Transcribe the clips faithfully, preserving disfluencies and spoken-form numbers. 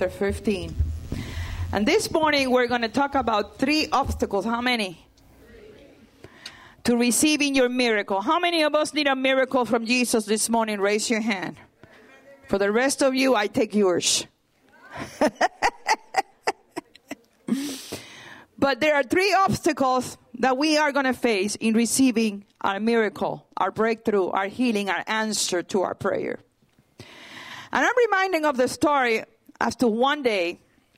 chapter fifteen. And this morning we're going to talk about three obstacles. How many? To receiving your miracle. How many of us need a miracle from Jesus this morning? Raise your hand. For the rest of you, I take yours. But there are three obstacles that we are going to face in receiving our miracle, our breakthrough, our healing, our answer to our prayer. And I'm reminding of the story as to one day,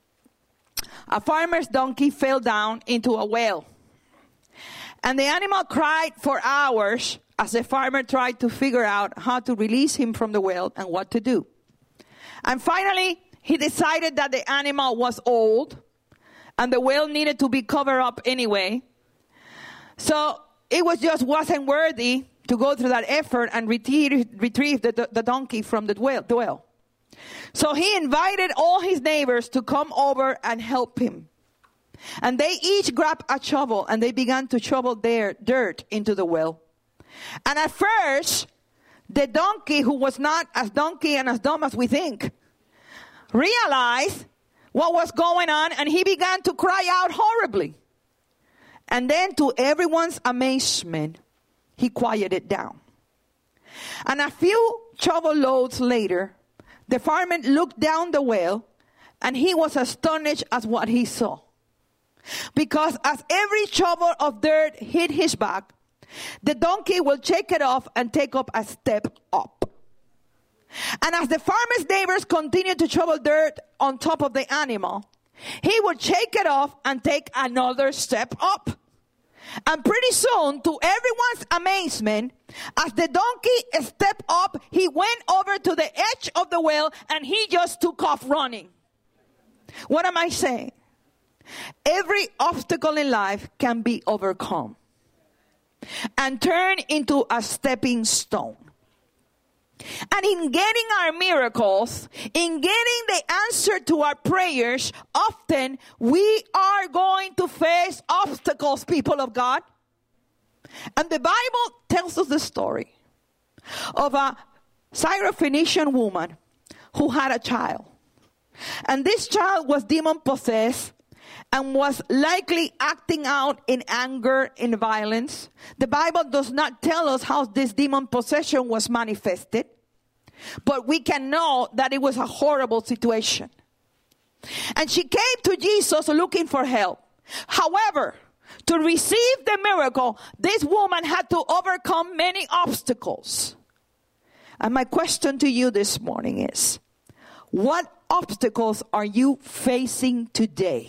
a farmer's donkey fell down into a well. And the animal cried for hours as the farmer tried to figure out how to release him from the well and what to do. And finally, he decided that the animal was old and the well needed to be covered up anyway. So it was just wasn't worthy to go through that effort and retrieve, retrieve the, the, the donkey from the well, the well. So he invited all his neighbors to come over and help him. And they each grabbed a shovel and they began to shovel their dirt into the well. And at first, the donkey, who was not as donkey and as dumb as we think, realized what was going on and he began to cry out horribly. And then, to everyone's amazement, he quieted down. And a few shovel loads later, the farmer looked down the well and he was astonished at what he saw. Because as every shovel of dirt hit his back, the donkey will shake it off and take up a step up. And as the farmer's neighbors continued to shovel dirt on top of the animal, he would shake it off and take another step up. And pretty soon, to everyone's amazement, as the donkey stepped up, he went over to the edge of the well and he just took off running. What am I saying? Every obstacle in life can be overcome and turned into a stepping stone. And in getting our miracles, in getting the answer to our prayers, often we are going to face obstacles, people of God. And the Bible tells us the story of a Syrophoenician woman who had a child. And this child was demon-possessed and was likely acting out in anger, in violence. The Bible does not tell us how this demon possession was manifested, but we can know that it was a horrible situation. And she came to Jesus looking for help. However, to receive the miracle, this woman had to overcome many obstacles. And my question to you this morning is, what obstacles are you facing today?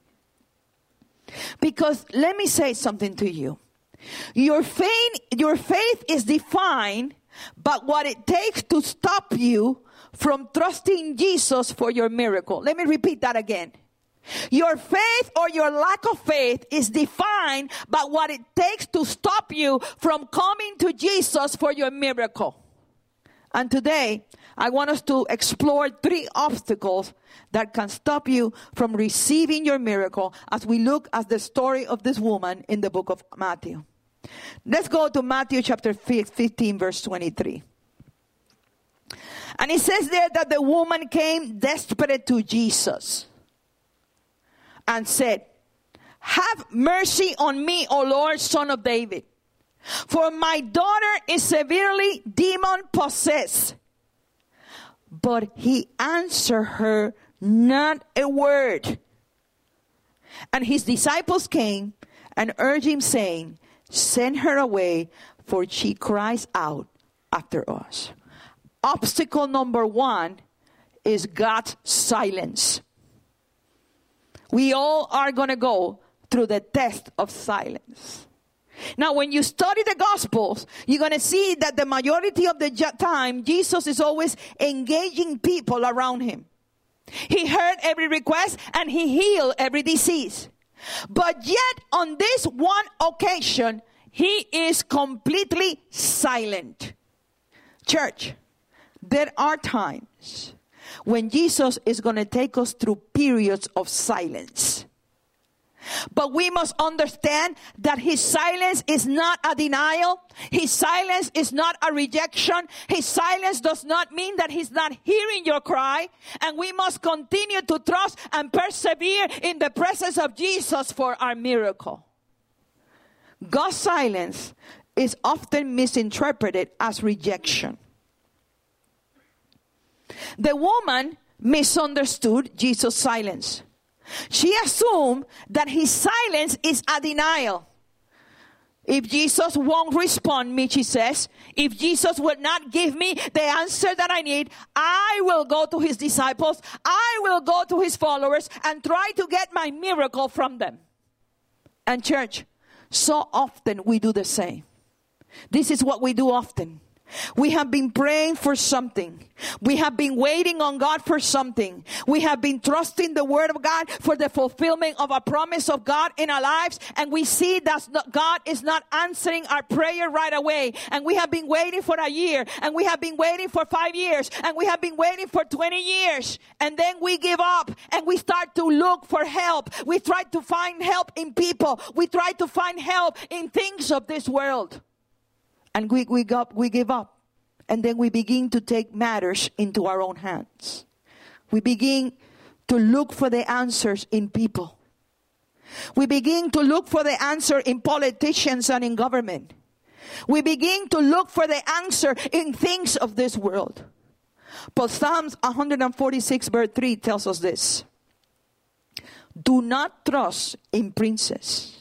Because let me say something to you. Your faith, your faith is defined by what it takes to stop you from trusting Jesus for your miracle. Let me repeat that again. Your faith or your lack of faith is defined by what it takes to stop you from coming to Jesus for your miracle. And today, I want us to explore three obstacles that can stop you from receiving your miracle as we look at the story of this woman in the book of Matthew. Let's go to Matthew chapter fifteen, verse twenty-three. And it says there that the woman came desperate to Jesus and said, "Have mercy on me, O Lord, Son of David. For my daughter is severely demon-possessed." But he answered her not a word. And his disciples came and urged him, saying, "Send her away, for she cries out after us." Obstacle number one is God's silence. We all are going to go through the test of silence. Now, when you study the Gospels, you're going to see that the majority of the time, Jesus is always engaging people around him. He heard every request and he healed every disease. But yet, on this one occasion, he is completely silent. Church, there are times when Jesus is going to take us through periods of silence. But we must understand that his silence is not a denial. His silence is not a rejection. His silence does not mean that he's not hearing your cry. And we must continue to trust and persevere in the presence of Jesus for our miracle. God's silence is often misinterpreted as rejection. The woman misunderstood Jesus' silence. She assumed that his silence is a denial. If Jesus won't respond me, she says, if Jesus will not give me the answer that I need, I will go to his disciples, I will go to his followers and try to get my miracle from them. And church, so often we do the same. This is what we do often. We have been praying for something. We have been waiting on God for something. We have been trusting the word of God for the fulfillment of a promise of God in our lives. And we see that God is not answering our prayer right away. And we have been waiting for a year. And we have been waiting for five years. And we have been waiting for twenty years. And then we give up and we start to look for help. We try to find help in people. We try to find help in things of this world. And we, we, got, we give up. And then we begin to take matters into our own hands. We begin to look for the answers in people. We begin to look for the answer in politicians and in government. We begin to look for the answer in things of this world. But Psalms one forty-six verse three tells us this. Do not trust in princes.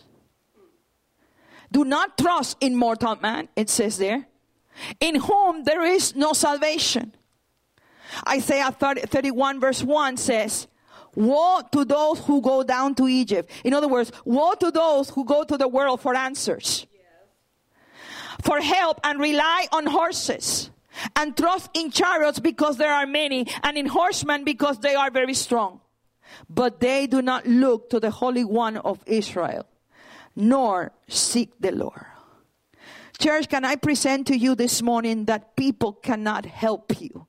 Do not trust in mortal man, it says there, in whom there is no salvation. Isaiah thirty-one verse one says, woe to those who go down to Egypt. In other words, woe to those who go to the world for answers, yes, for help, and rely on horses, and trust in chariots because there are many, and in horsemen because they are very strong. But they do not look to the Holy One of Israel, nor seek the Lord. Church, can I present to you this morning that people cannot help you?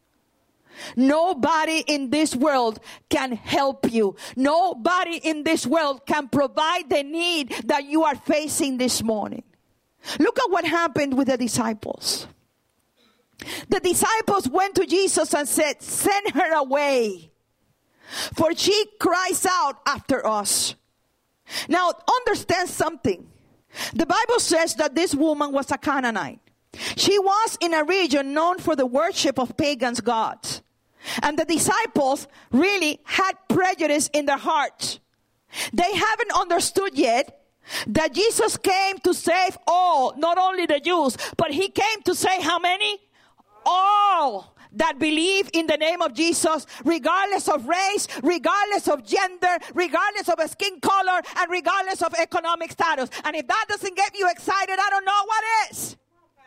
Nobody in this world can help you. Nobody in this world can provide the need that you are facing this morning. Look at what happened with the disciples. The disciples went to Jesus and said, send her away, for she cries out after us. Now, understand something. The Bible says that this woman was a Canaanite. She was in a region known for the worship of pagan gods. And the disciples really had prejudice in their hearts. They haven't understood yet that Jesus came to save all, not only the Jews, but he came to save how many? All that believe in the name of Jesus, regardless of race, regardless of gender, regardless of a skin color, and regardless of economic status. And if that doesn't get you excited, I don't know what is.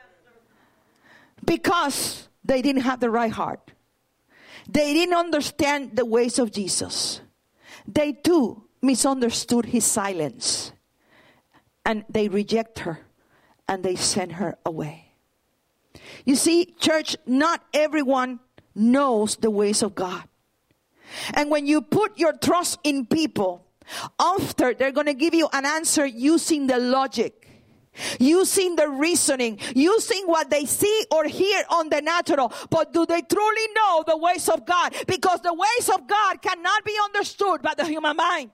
Because they didn't have the right heart. They didn't understand the ways of Jesus. They too misunderstood his silence. And they reject her. And they send her away. You see, church, not everyone knows the ways of God. And when you put your trust in people, after they're going to give you an answer using the logic, using the reasoning, using what they see or hear on the natural. But do they truly know the ways of God? Because the ways of God cannot be understood by the human mind.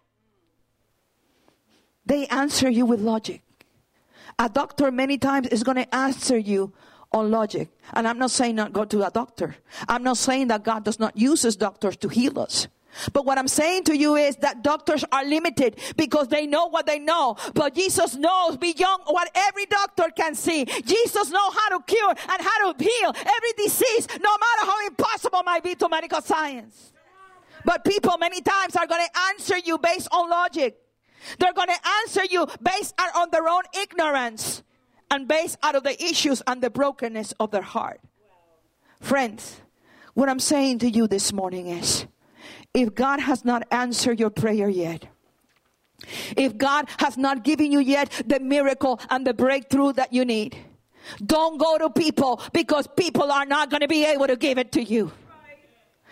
They answer you with logic. A doctor many times is going to answer you on logic. And I'm not saying not go to a doctor. I'm not saying that God does not use his doctors to heal us. But what I'm saying to you is that doctors are limited because they know what they know. But Jesus knows beyond what every doctor can see. Jesus knows how to cure and how to heal every disease, no matter how impossible it might be to medical science. But people many times are going to answer you based on logic. They're going to answer you based on their own ignorance and based out of the issues and the brokenness of their heart. Friends, what I'm saying to you this morning is, if God has not answered your prayer yet, if God has not given you yet the miracle and the breakthrough that you need, don't go to people, because people are not going to be able to give it to you.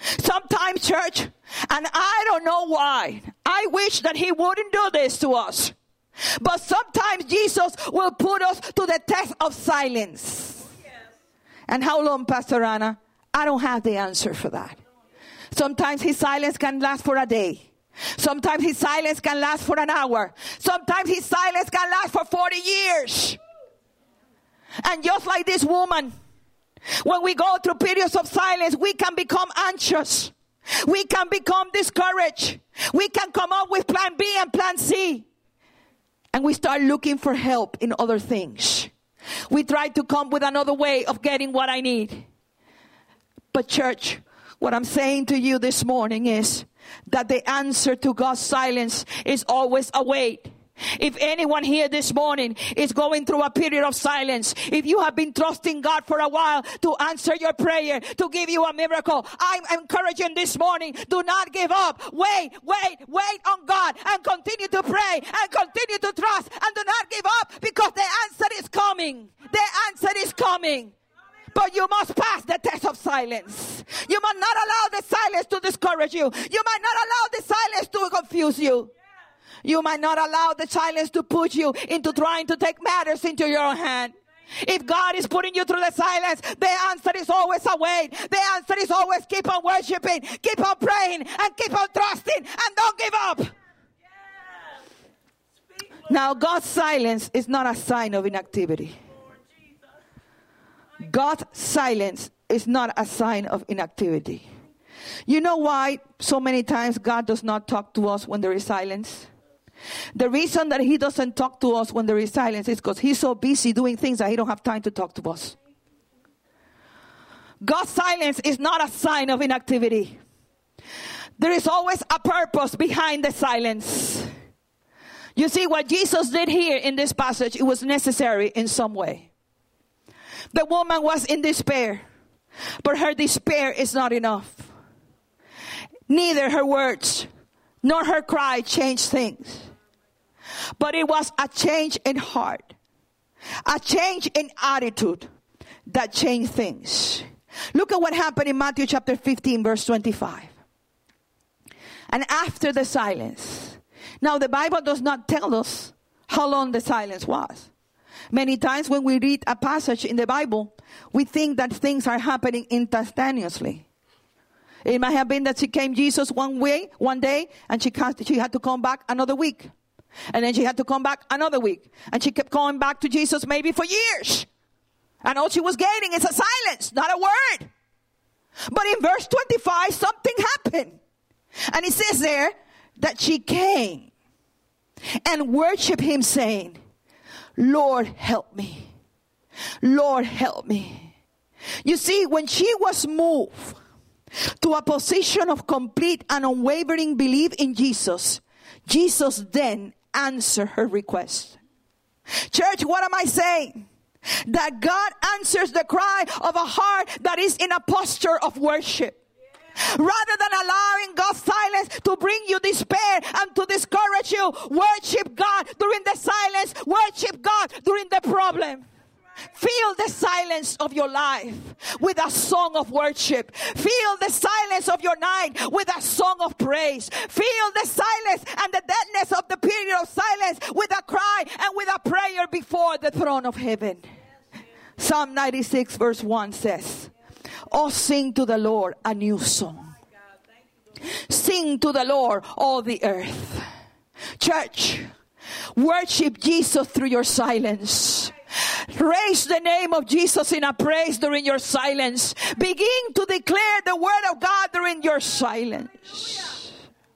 Sometimes, church, and I don't know why, I wish that he wouldn't do this to us. But sometimes Jesus will put us to the test of silence. Yes. And how long, Pastor Anna? I don't have the answer for that. Sometimes his silence can last for a day. Sometimes his silence can last for an hour. Sometimes his silence can last for forty years. And just like this woman, when we go through periods of silence, we can become anxious. We can become discouraged. We can come up with plan B and plan C. And we start looking for help in other things. We try to come with another way of getting what I need. But church, what I'm saying to you this morning is that the answer to God's silence is always a wait. If anyone here this morning is going through a period of silence, if you have been trusting God for a while to answer your prayer, to give you a miracle, I'm encouraging this morning, do not give up. Wait, wait, wait on God and continue to pray and continue to trust and do not give up, because the answer is coming. The answer is coming. But you must pass the test of silence. You must not allow the silence to discourage you. You might not allow the silence to confuse you. You might not allow the silence to push you into trying to take matters into your own hand. If God is putting you through the silence, the answer is always a wait. The answer is always keep on worshiping, keep on praying, and keep on trusting, and don't give up. Now, God's silence is not a sign of inactivity. God's silence is not a sign of inactivity. You know why so many times God does not talk to us when there is silence? The reason that he doesn't talk to us when there is silence is because he's so busy doing things that he don't have time to talk to us. God's silence is not a sign of inactivity. There is always a purpose behind the silence. You see, what Jesus did here in this passage, it was necessary in some way. The woman was in despair, but her despair is not enough. Neither her words nor her cry changed things. But it was a change in heart, a change in attitude that changed things. Look at what happened in Matthew chapter fifteen, verse twenty-five. And after the silence. Now the Bible does not tell us how long the silence was. Many times when we read a passage in the Bible, we think that things are happening instantaneously. It might have been that she came Jesus one way, one day, and she, she had to come back another week. And then she had to come back another week. And she kept going back to Jesus maybe for years. And all she was getting is a silence, not a word. But in verse twenty-five, something happened. And it says there that she came and worshiped him, saying, Lord, help me. Lord, help me. You see, when she was moved to a position of complete and unwavering belief in Jesus, Jesus then answered her request. Church, what am I saying? That God answers the cry of a heart that is in a posture of worship. Rather than allowing God's silence to bring you despair and to discourage you, worship God during the silence. Worship God during the problem. Fill the silence of your life with a song of worship. Fill the silence of your night with a song of praise. Fill the silence and the deadness of the period of silence with a cry and with a prayer before the throne of heaven. Psalm ninety-six verse one says, oh, sing to the Lord a new song. Sing to the Lord, all the earth. Church, worship Jesus through your silence. Raise the name of Jesus in a praise during your silence. Begin to declare the word of God during your silence.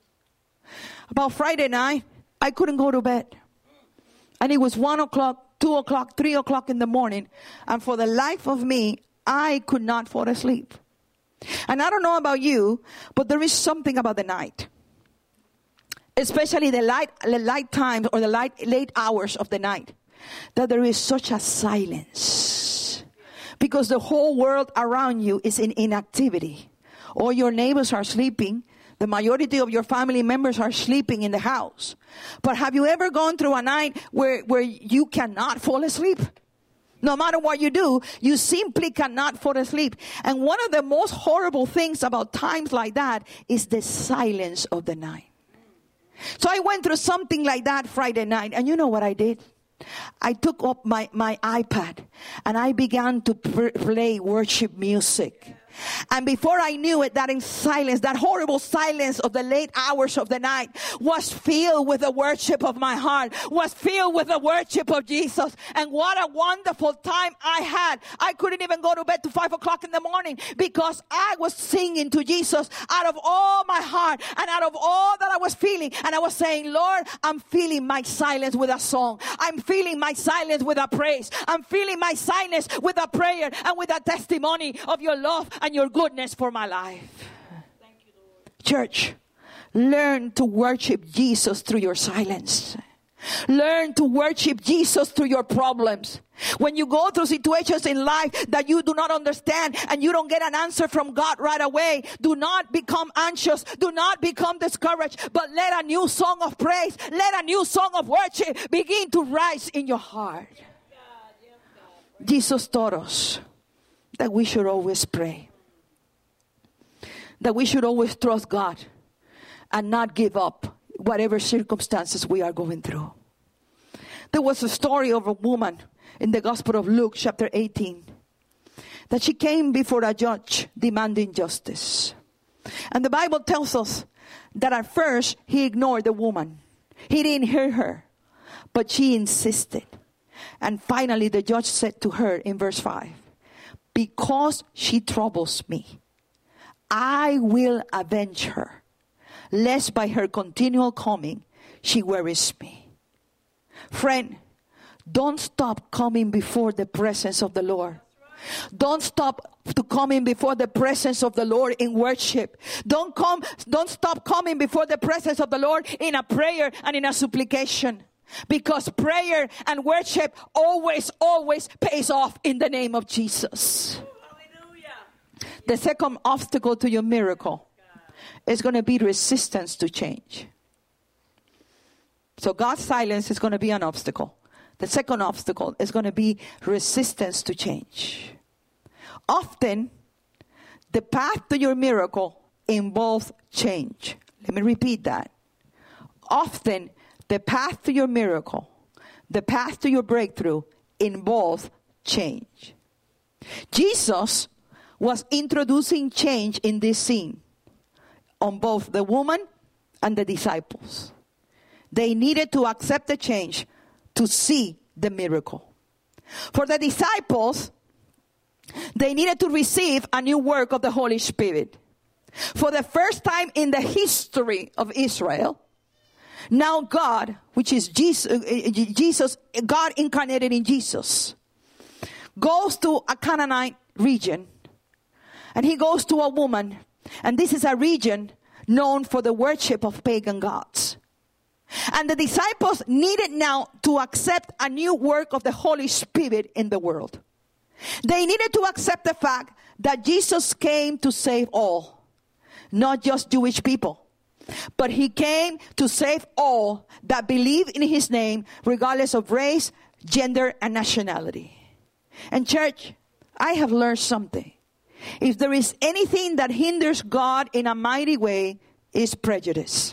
About Friday night, I couldn't go to bed. And it was one o'clock, two o'clock, three o'clock in the morning. And for the life of me, I could not fall asleep. And I don't know about you, but there is something about the night. Especially the light, the light times or the light, late hours of the night. That there is such a silence. Because the whole world around you is in inactivity. All your neighbors are sleeping. The majority of your family members are sleeping in the house. But have you ever gone through a night where, where you cannot fall asleep? No matter what you do, you simply cannot fall asleep. And one of the most horrible things about times like that is the silence of the night. So I went through something like that Friday night. And you know what I did? I took up my, my iPad and I began to pr- play worship music. And before I knew it, that in silence, that horrible silence of the late hours of the night was filled with the worship of my heart, was filled with the worship of Jesus. And what a wonderful time I had. I couldn't even go to bed to five o'clock in the morning because I was singing to Jesus out of all my heart and out of all that I was feeling. And I was saying, Lord, I'm feeling my silence with a song. I'm feeling my silence with a praise. I'm feeling my silence with a prayer and with a testimony of your love and your goodness for my life. Thank you, Lord. Church, learn to worship Jesus through your silence. Learn to worship Jesus through your problems. When you go through situations in life that you do not understand and you don't get an answer from God right away, do not become anxious. Do not become discouraged. But let a new song of praise, let a new song of worship begin to rise in your heart. Yes, God. Yes, God. Jesus taught us that we should always pray. That we should always trust God and not give up whatever circumstances we are going through. There was a story of a woman in the Gospel of Luke chapter eighteen that she came before a judge demanding justice. And the Bible tells us that at first he ignored the woman. He didn't hear her, but she insisted. And finally the judge said to her in verse five, because she troubles me, I will avenge her, lest by her continual coming she wearies me. Friend, don't stop coming before the presence of the Lord. Don't stop to coming before the presence of the Lord in worship. Don't come, don't stop coming before the presence of the Lord in a prayer and in a supplication. Because prayer and worship always, always pays off in the name of Jesus. The second obstacle to your miracle is going to be resistance to change. So God's silence is going to be an obstacle. The second obstacle is going to be resistance to change. Often, the path to your miracle involves change. Let me repeat that. Often, the path to your miracle, the path to your breakthrough involves change. Jesus was introducing change in this scene on both the woman and the disciples. They needed to accept the change to see the miracle. For the disciples, they needed to receive a new work of the Holy Spirit. For the first time in the history of Israel, now God, which is Jesus, Jesus, God incarnated in Jesus, goes to a Canaanite region. And he goes to a woman. And this is a region known for the worship of pagan gods. And the disciples needed now to accept a new work of the Holy Spirit in the world. They needed to accept the fact that Jesus came to save all. Not just Jewish people. But he came to save all that believe in his name, regardless of race, gender, and nationality. And church, I have learned something. If there is anything that hinders God in a mighty way, it's prejudice.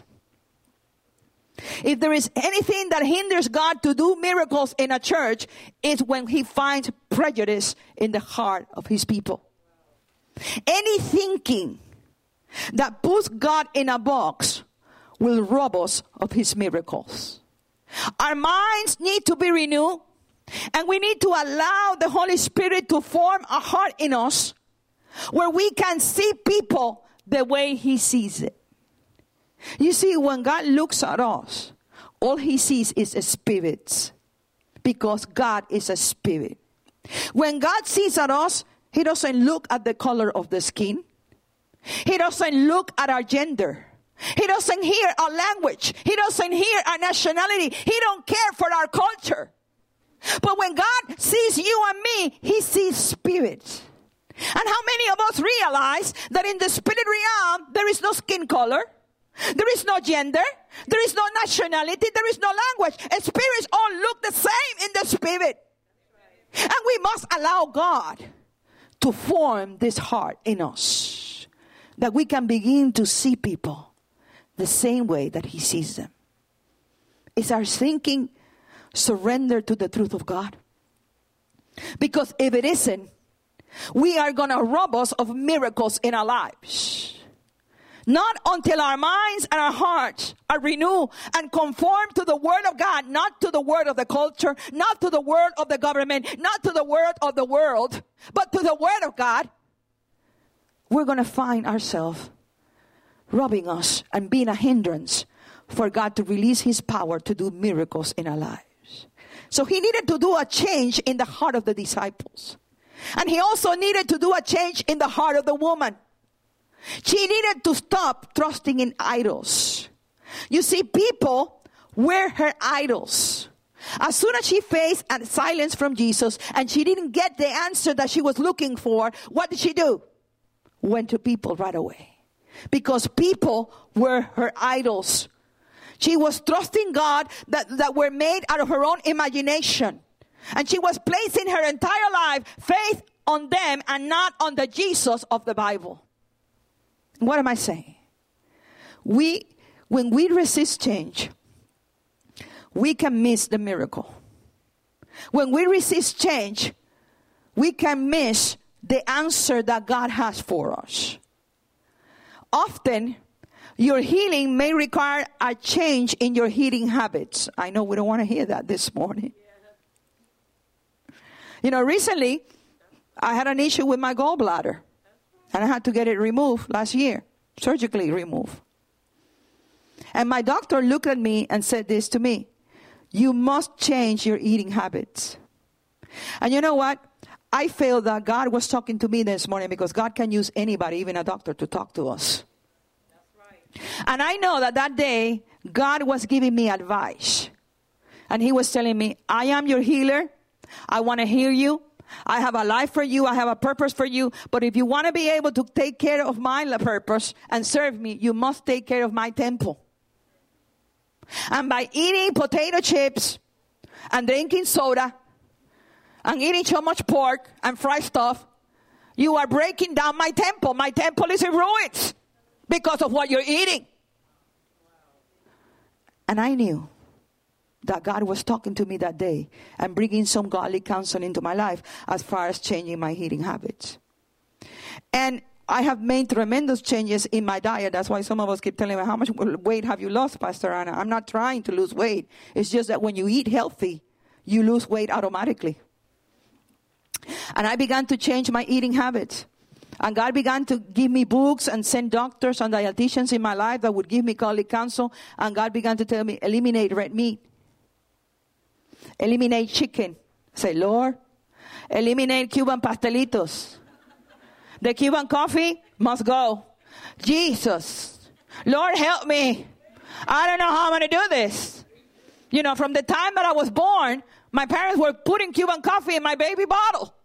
If there is anything that hinders God to do miracles in a church, it's when he finds prejudice in the heart of his people. Any thinking that puts God in a box will rob us of his miracles. Our minds need to be renewed, and we need to allow the Holy Spirit to form a heart in us where we can see people the way he sees it. You see, when God looks at us, all he sees is spirits, because God is a spirit. When God sees at us, he doesn't look at the color of the skin. He doesn't look at our gender. He doesn't hear our language. He doesn't hear our nationality. He don't care for our culture. But when God sees you and me, he sees spirits. And how many of us realize that in the spirit realm, there is no skin color, there is no gender, there is no nationality, there is no language. And spirits all look the same in the spirit. And we must allow God to form this heart in us, that we can begin to see people the same way that he sees them. Is our thinking surrendered to the truth of God? Because if it isn't, we are going to rob us of miracles in our lives. Not until our minds and our hearts are renewed and conformed to the word of God, not to the word of the culture, not to the word of the government, not to the word of the world, but to the word of God, we're going to find ourselves robbing us and being a hindrance for God to release his power to do miracles in our lives. So he needed to do a change in the heart of the disciples. And he also needed to do a change in the heart of the woman. She needed to stop trusting in idols. You see, people were her idols. As soon as she faced a silence from Jesus and she didn't get the answer that she was looking for, what did she do? Went to people right away. Because people were her idols. She was trusting God that, that were made out of her own imagination. And she was placing her entire life, faith on them and not on the Jesus of the Bible. What am I saying? We, when we resist change, we can miss the miracle. When we resist change, we can miss the answer that God has for us. Often, your healing may require a change in your eating habits. I know we don't want to hear that this morning. You know, recently, I had an issue with my gallbladder. And I had to get it removed last year, surgically removed. And my doctor looked at me and said this to me: you must change your eating habits. And you know what? I feel that God was talking to me this morning, because God can use anybody, even a doctor, to talk to us. That's right. And I know that that day, God was giving me advice. And he was telling me, I am your healer. I want to heal you. I have a life for you. I have a purpose for you. But if you want to be able to take care of my purpose and serve me, you must take care of my temple. And by eating potato chips and drinking soda and eating so much pork and fried stuff, you are breaking down my temple. My temple is in ruins because of what you're eating. And I knew that God was talking to me that day and bringing some godly counsel into my life as far as changing my eating habits. And I have made tremendous changes in my diet. That's why some of us keep telling me, how much weight have you lost, Pastor Anna? I'm not trying to lose weight. It's just that when you eat healthy, you lose weight automatically. And I began to change my eating habits. And God began to give me books and send doctors and dietitians in my life that would give me godly counsel. And God began to tell me, eliminate red meat. Eliminate chicken. Say, Lord, eliminate Cuban pastelitos. The Cuban coffee must go. Jesus, Lord, help me. I don't know how I'm going to do this. You know, from the time that I was born, my parents were putting Cuban coffee in my baby bottle.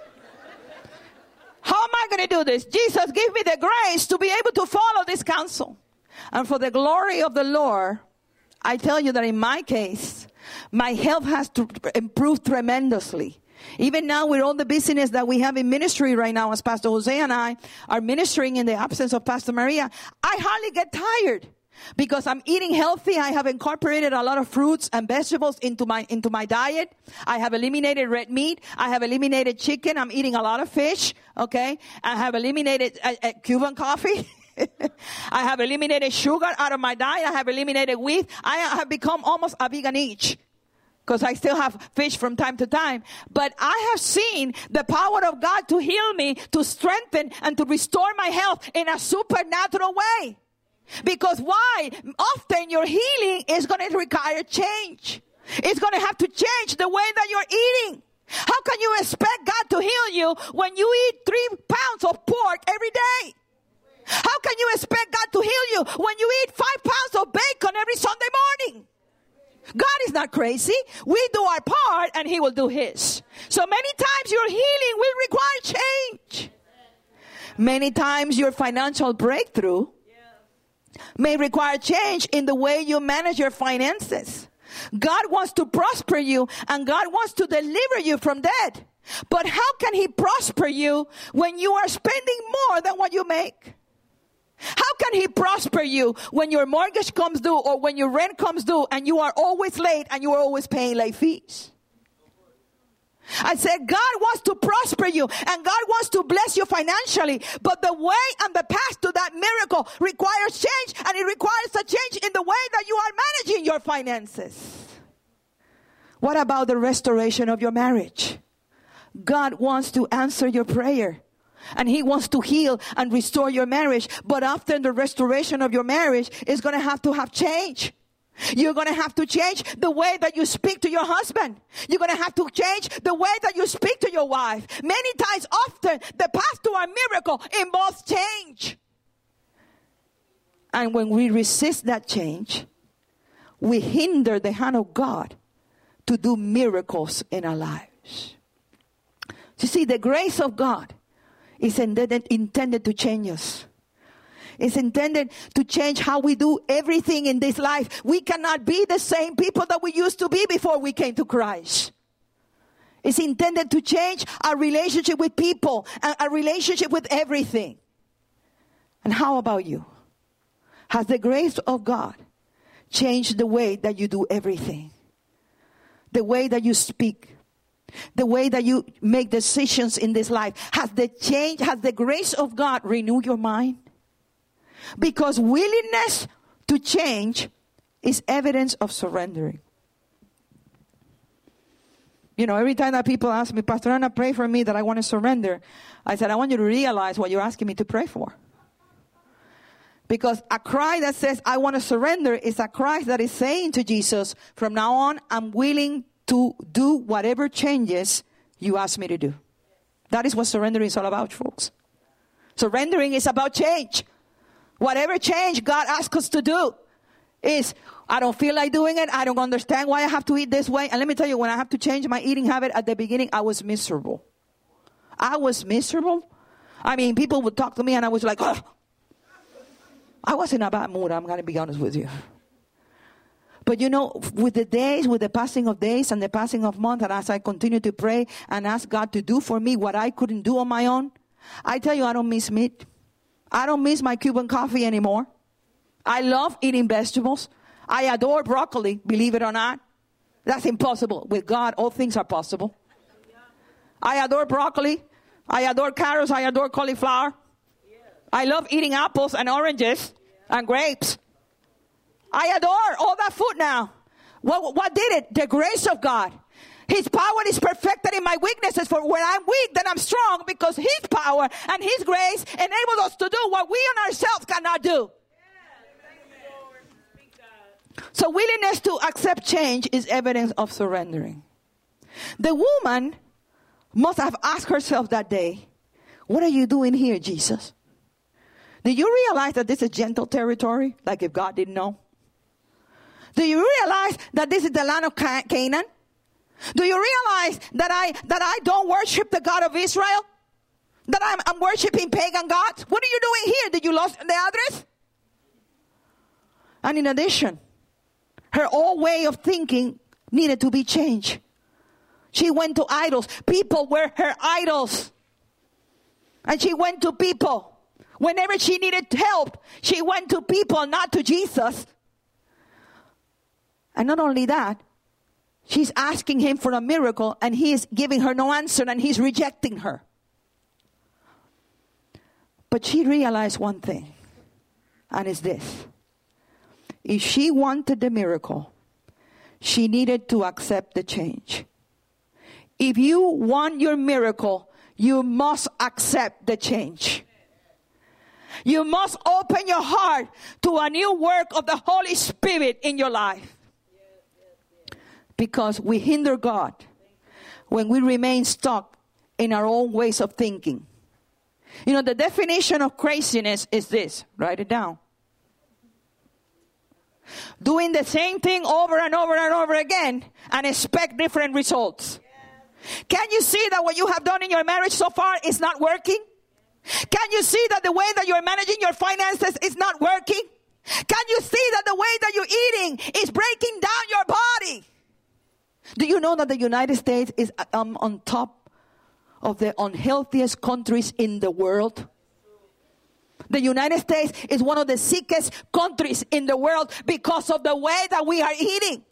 How am I going to do this? Jesus, give me the grace to be able to follow this counsel. And for the glory of the Lord, I tell you that in my case, my health has to improve tremendously. Even now, with all the busyness that we have in ministry right now, as Pastor Jose and I are ministering in the absence of Pastor Maria, I hardly get tired because I'm eating healthy. I have incorporated a lot of fruits and vegetables into my into my diet. I have eliminated red meat. I have eliminated chicken. I'm eating a lot of fish. Okay, I have eliminated uh, uh, Cuban coffee. I have eliminated sugar out of my diet. I have eliminated wheat. I have become almost a vegan each, because I still have fish from time to time. But I have seen the power of God to heal me, to strengthen, and to restore my health in a supernatural way. Because why? Often your healing is going to require change. It's going to have to change the way that you're eating. How can you expect God to heal you when you eat three pounds of pork every day? How can you expect God to heal you when you eat five pounds of bacon every Sunday morning? God is not crazy. We do our part and he will do his. So many times your healing will require change. Many times your financial breakthrough may require change in the way you manage your finances. God wants to prosper you, and God wants to deliver you from debt. But how can he prosper you when you are spending more than what you make? How can he prosper you when your mortgage comes due or when your rent comes due and you are always late and you are always paying late fees? I said, God wants to prosper you and God wants to bless you financially, but the way and the path to that miracle requires change, and it requires a change in the way that you are managing your finances. What about the restoration of your marriage? God wants to answer your prayer, and he wants to heal and restore your marriage, but often the restoration of your marriage is going to have to have change. You're going to have to change the way that you speak to your husband. You're going to have to change the way that you speak to your wife. Many times, often, the path to a miracle involves change. And when we resist that change, we hinder the hand of God to do miracles in our lives. You see, the grace of God is intended, intended to change us. It's intended to change how we do everything in this life. We cannot be the same people that we used to be before we came to Christ. It's intended to change our relationship with people and our relationship with everything. And how about you? Has the grace of God changed the way that you do everything? The way that you speak? The way that you make decisions in this life? Has the change, has the grace of God renewed your mind? Because willingness to change is evidence of surrendering. You know, every time that people ask me, Pastor Ana, pray for me that I want to surrender, I said, I want you to realize what you're asking me to pray for. Because a cry that says, I want to surrender, is a cry that is saying to Jesus, from now on, I'm willing to do whatever changes you ask me to do. That is what surrendering is all about, folks. Surrendering is about change. Whatever change God asks us to do is, I don't feel like doing it. I don't understand why I have to eat this way. And let me tell you, when I have to change my eating habit at the beginning, I was miserable. I was miserable. I mean, people would talk to me and I was like, oh. I was in a bad mood. I'm going to be honest with you. But you know, with the days, with the passing of days and the passing of months, and as I continue to pray and ask God to do for me what I couldn't do on my own, I tell you, I don't miss meat. I don't miss my Cuban coffee anymore. I love eating vegetables. I adore broccoli, believe it or not. That's impossible. With God, all things are possible. I adore broccoli. I adore carrots. I adore cauliflower. I love eating apples and oranges and grapes. I adore all that food now. What, what did it? The grace of God. His power is perfected in my weaknesses. For when I'm weak, then I'm strong, because his power and his grace enables us to do what we on ourselves cannot do. So willingness to accept change is evidence of surrendering. The woman must have asked herself that day, what are you doing here, Jesus? Do you realize that this is gentle territory? Like if God didn't know? Do you realize that this is the land of Canaan? Do you realize that I that I don't worship the God of Israel? That I'm, I'm worshiping pagan gods? What are you doing here? Did you lose the address? And in addition, her whole way of thinking needed to be changed. She went to idols. People were her idols. And she went to people. Whenever she needed help, she went to people, not to Jesus. And not only that, she's asking him for a miracle, and he is giving her no answer, and he's rejecting her. But she realized one thing, and it's this. If she wanted the miracle, she needed to accept the change. If you want your miracle, you must accept the change. You must open your heart to a new work of the Holy Spirit in your life. Because we hinder God when we remain stuck in our own ways of thinking. You know, the definition of craziness is this. Write it down. Doing the same thing over and over and over again and expect different results. Can you see that what you have done in your marriage so far is not working? Can you see that the way that you're managing your finances is not working? Can you see that the way that you're eating is breaking down your body? Do you know that the United States is um, on top of the unhealthiest countries in the world? The United States is one of the sickest countries in the world because of the way that we are eating.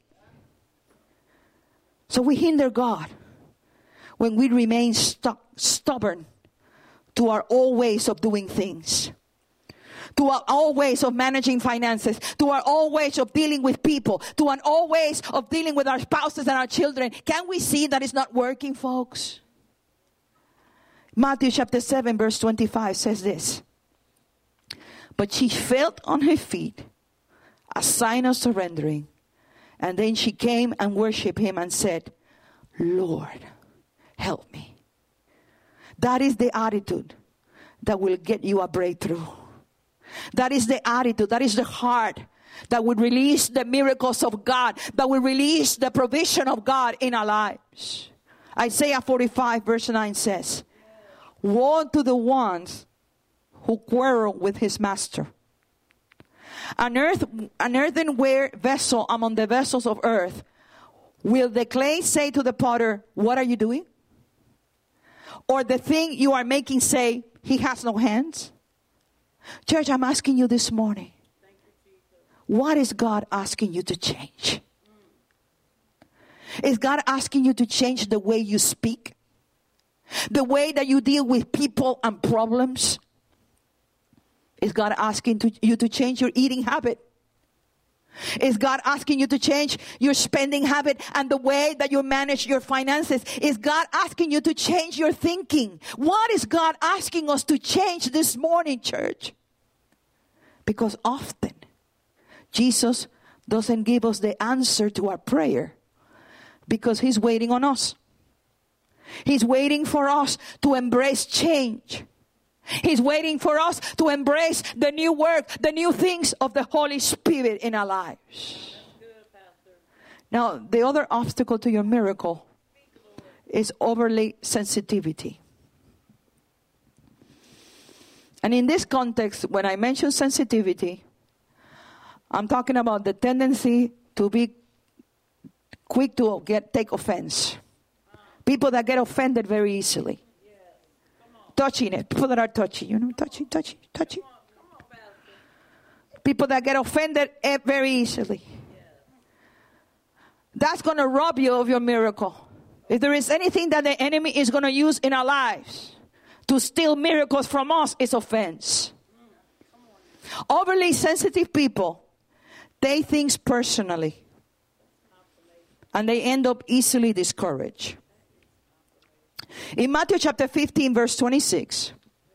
So we hinder God when we remain stuck, stubborn to our old ways of doing things, to our old ways of managing finances, to our old ways of dealing with people, to our old ways of dealing with our spouses and our children. Can we see that it's not working, folks? Matthew chapter seven verse twenty-five says this. But she fell on her feet, a sign of surrendering. And then she came and worshipped him and said, Lord, help me. That is the attitude that will get you a breakthrough. That is the attitude, that is the heart that will release the miracles of God, that will release the provision of God in our lives. Isaiah forty-five verse nine says, woe to the ones who quarrel with his master. An, earth, an earthenware vessel among the vessels of earth. Will the clay say to the potter, what are you doing? Or the thing you are making say, he has no hands? Church, I'm asking you this morning, what is God asking you to change? Is God asking you to change the way you speak? The way that you deal with people and problems? Is God asking to, you to change your eating habit? Is God asking you to change your spending habit and the way that you manage your finances? Is God asking you to change your thinking? What is God asking us to change this morning, church? Because often, Jesus doesn't give us the answer to our prayer because he's waiting on us. He's waiting for us to embrace change. He's waiting for us to embrace the new work, the new things of the Holy Spirit in our lives. Now, the other obstacle to your miracle is overly sensitivity. And in this context, when I mention sensitivity, I'm talking about the tendency to be quick to get take offense. People that get offended very easily. Touching it. People that are touchy, you know, touchy, touchy, touchy. People that get offended very easily. That's going to rob you of your miracle. If there is anything that the enemy is going to use in our lives to steal miracles from us, it's offense. Overly sensitive people take things personally. And they end up easily discouraged. In Matthew chapter fifteen, verse twenty-six,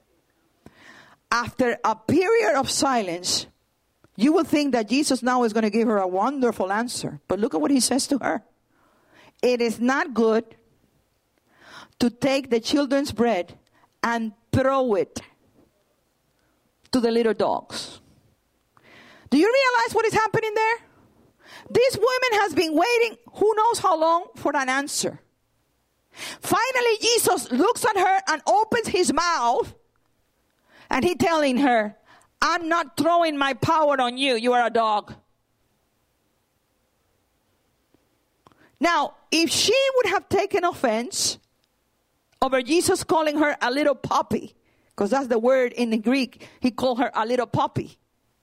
after a period of silence, you will think that Jesus now is going to give her a wonderful answer. But look at what he says to her. It is not good to take the children's bread and throw it to the little dogs. Do you realize what is happening there? This woman has been waiting who knows how long for an answer. Finally, Jesus looks at her and opens his mouth. And he's telling her, I'm not throwing my power on you. You are a dog. Now, if she would have taken offense over Jesus calling her a little puppy, because that's the word in the Greek, he called her a little puppy,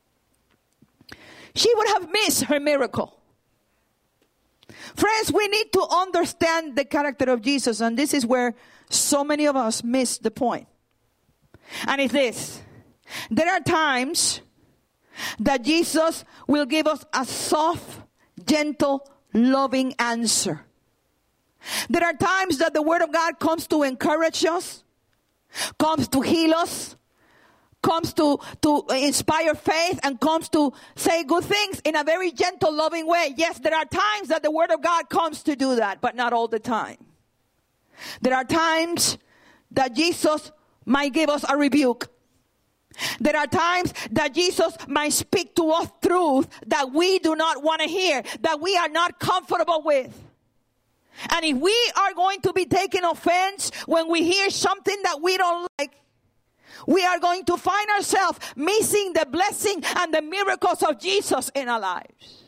she would have missed her miracle. Friends, we need to understand the character of Jesus, and this is where so many of us miss the point. And it's this. There are times that Jesus will give us a soft, gentle, loving answer. There are times that the Word of God comes to encourage us, comes to heal us, comes to, to inspire faith, and comes to say good things in a very gentle, loving way. Yes, there are times that the Word of God comes to do that, but not all the time. There are times that Jesus might give us a rebuke. There are times that Jesus might speak to us truth that we do not want to hear, that we are not comfortable with. And if we are going to be taking offense when we hear something that we don't like, we are going to find ourselves missing the blessing and the miracles of Jesus in our lives.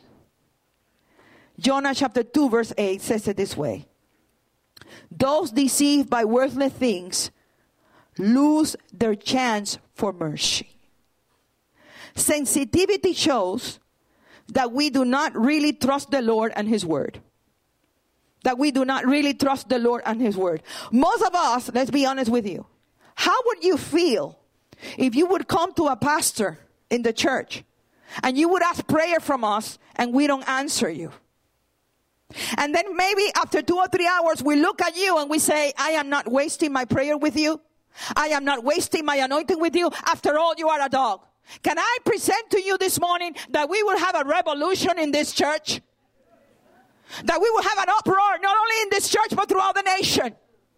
Jonah chapter two verse eight says it this way. Those deceived by worthless things lose their chance for mercy. Sensitivity shows that we do not really trust the Lord and His Word. That we do not really trust the Lord and His Word. Most of us, let's be honest with you, how would you feel if you would come to a pastor in the church and you would ask prayer from us and we don't answer you? And then maybe after two or three hours we look at you and we say, I am not wasting my prayer with you. I am not wasting my anointing with you. After all, you are a dog. Can I present to you this morning that we will have a revolution in this church? That we will have an uproar, not only in this church, but throughout the nation.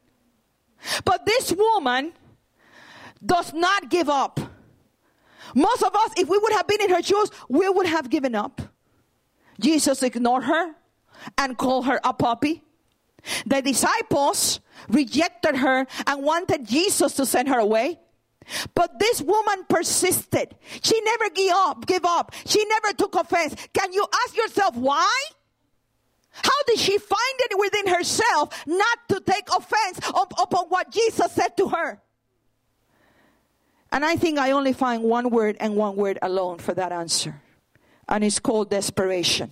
But this woman does not give up. Most of us, if we would have been in her shoes, we would have given up. Jesus ignored her and called her a puppy. The disciples rejected her and wanted Jesus to send her away. But this woman persisted. She never gave up, gave up. She never took offense. Can you ask yourself why? How did she find it within herself not to take offense up, upon what Jesus said to her? And I think I only find one word and one word alone for that answer. And it's called desperation.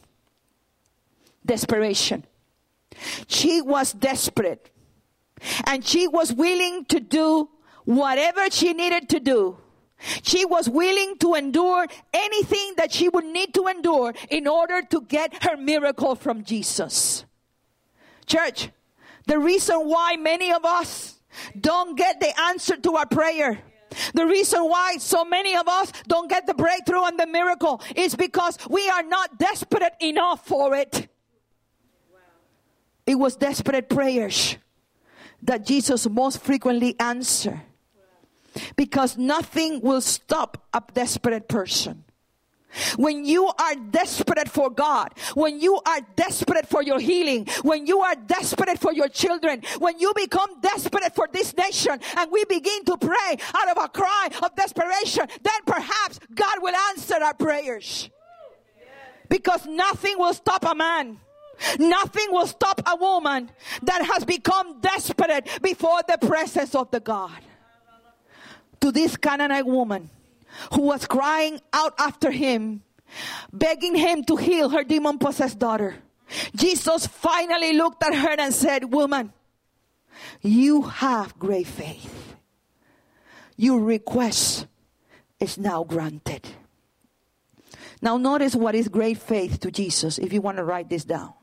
Desperation. She was desperate. And she was willing to do whatever she needed to do. She was willing to endure anything that she would need to endure in order to get her miracle from Jesus. Church, the reason why many of us don't get the answer to our prayer, the reason why so many of us don't get the breakthrough and the miracle is because we are not desperate enough for it. It was desperate prayers that Jesus most frequently answered. Because nothing will stop a desperate person. When you are desperate for God, when you are desperate for your healing, when you are desperate for your children, when you become desperate for this nation and we begin to pray out of a cry of desperation, then perhaps God will answer our prayers. Because nothing will stop a man. Nothing will stop a woman that has become desperate before the presence of the God. To this Canaanite woman who was crying out after him, begging him to heal her demon-possessed daughter, Jesus finally looked at her and said, "Woman, you have great faith. Your request is now granted." Now notice what is great faith to Jesus, if you want to write this down.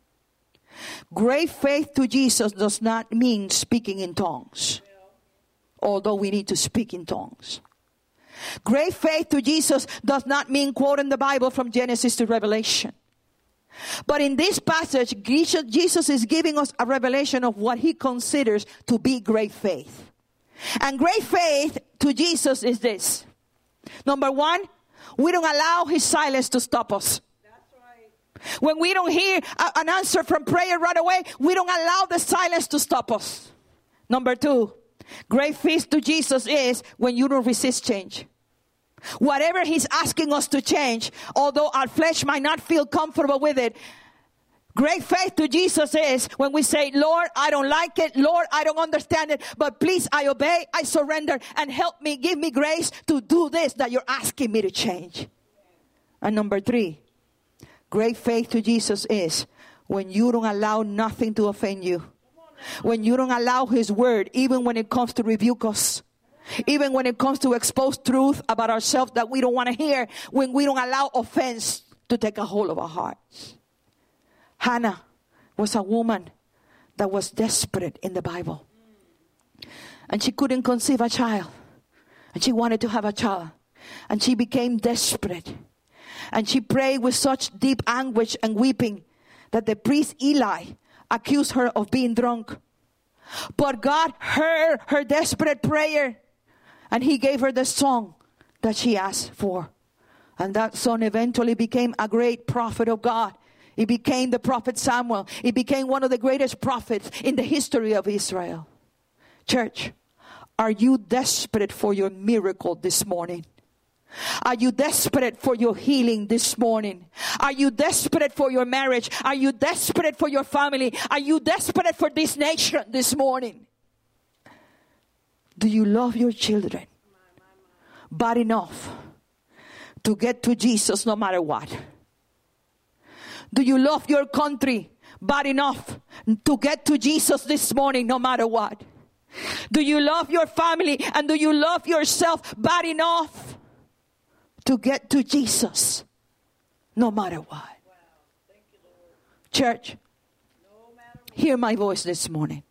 Great faith to Jesus does not mean speaking in tongues. Although we need to speak in tongues. Great faith to Jesus does not mean quoting the Bible from Genesis to Revelation. But in this passage, Jesus is giving us a revelation of what he considers to be great faith. And great faith to Jesus is this. Number one, we don't allow his silence to stop us. When we don't hear a, an answer from prayer right away, we don't allow the silence to stop us. Number two, great faith to Jesus is when you don't resist change. Whatever he's asking us to change, although our flesh might not feel comfortable with it, great faith to Jesus is when we say, "Lord, I don't like it. Lord, I don't understand it. But please, I obey, I surrender, and help me, give me grace to do this that you're asking me to change." And number three, great faith to Jesus is when you don't allow nothing to offend you. When you don't allow his word, even when it comes to rebuke us, even when it comes to expose truth about ourselves that we don't want to hear, when we don't allow offense to take a hold of our hearts. Hannah was a woman that was desperate in the Bible. And she couldn't conceive a child. And she wanted to have a child. And she became desperate. And she prayed with such deep anguish and weeping that the priest Eli accused her of being drunk. But God heard her desperate prayer, and he gave her the song that she asked for. And that son eventually became a great prophet of God. He became the prophet Samuel. He became one of the greatest prophets in the history of Israel. Church, Are you desperate for your miracle this morning? Are you desperate for your healing this morning? Are you desperate for your marriage? Are you desperate for your family? Are you desperate for this nation this morning? Do you love your children bad enough to get to Jesus no matter what? Do you love your country bad enough to get to Jesus this morning no matter what? Do you love your family and do you love yourself bad enough to get to Jesus no matter what? Wow. Thank you, Lord. Church, no matter what. Hear my voice this morning.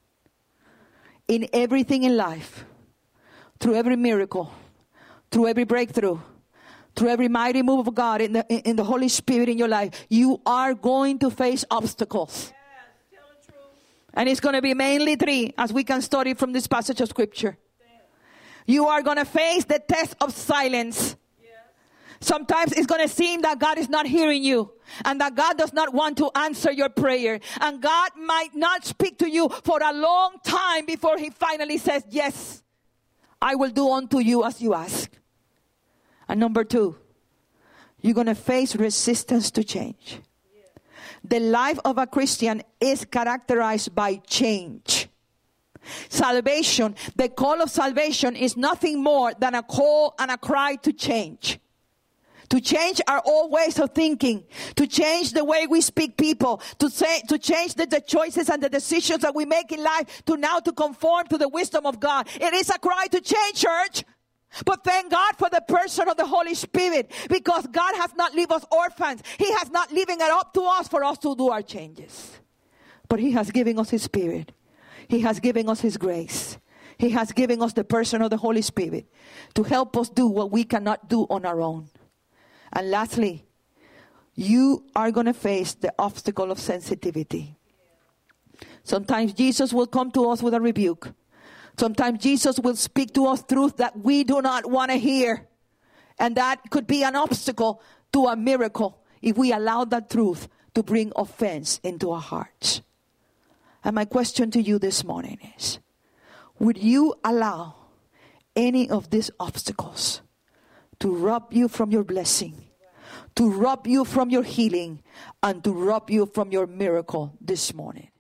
In everything in life, through every miracle, through every breakthrough, through every mighty move of God in the, in the Holy Spirit in your life, you are going to face obstacles. Yes, tell the truth. And it's going to be mainly three, as we can study from this passage of Scripture. Damn. You are going to face the test of silence. Sometimes it's going to seem that God is not hearing you and that God does not want to answer your prayer. And God might not speak to you for a long time before he finally says, yes, I will do unto you as you ask. And number two, you're going to face resistance to change. The life of a Christian is characterized by change. Salvation, the call of salvation is nothing more than a call and a cry to change. To change our old ways of thinking, to change the way we speak people, to say, to change the, the choices and the decisions that we make in life, to now to conform to the wisdom of God. It is a cry to change, church. But thank God for the person of the Holy Spirit, because God has not left us orphans. He has not leaving it up to us for us to do our changes. But he has given us his Spirit. He has given us his grace. He has given us the person of the Holy Spirit to help us do what we cannot do on our own. And lastly, you are going to face the obstacle of sensitivity. Sometimes Jesus will come to us with a rebuke. Sometimes Jesus will speak to us truth that we do not want to hear. And that could be an obstacle to a miracle if we allow that truth to bring offense into our hearts. And my question to you this morning is, would you allow any of these obstacles to rob you from your blessing, to rob you from your healing, and to rob you from your miracle this morning?